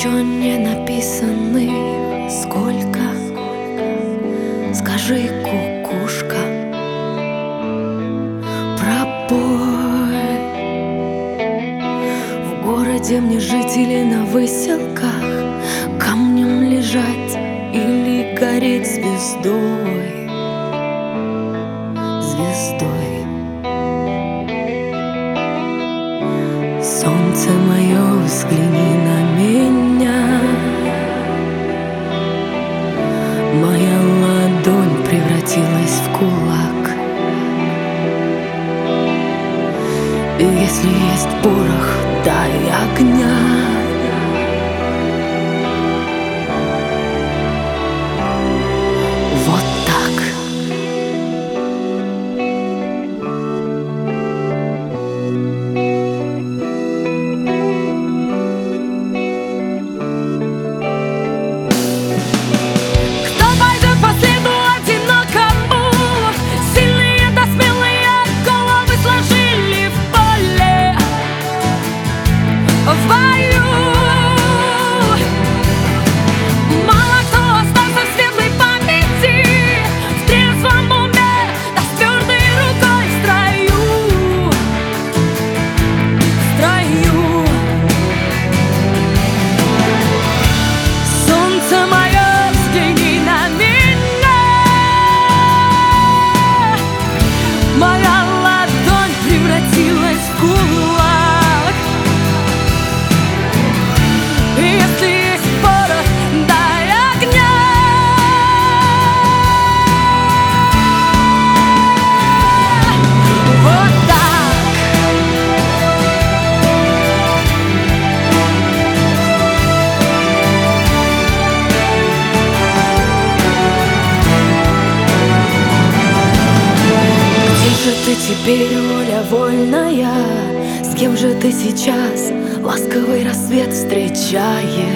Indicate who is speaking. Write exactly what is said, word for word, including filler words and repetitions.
Speaker 1: еще не написанных сколько? Скажи, кукушка, пробой. В городе мне жить или на выселках, камнем лежать или гореть звездой, звездой. Солнце мое, взгляни на меня. Моя ладонь превратилась в кулак. И если есть порох, дай огня. Вот так.
Speaker 2: В бою мало кто остался в светлой памяти, в трезвом уме, да с твердой рукой в строю, в строю. Солнце мое, взгляни на меня. Моя ладонь превратилась в кулак.
Speaker 1: Ты теперь воля вольная, с кем же ты сейчас ласковый рассвет встречаешь?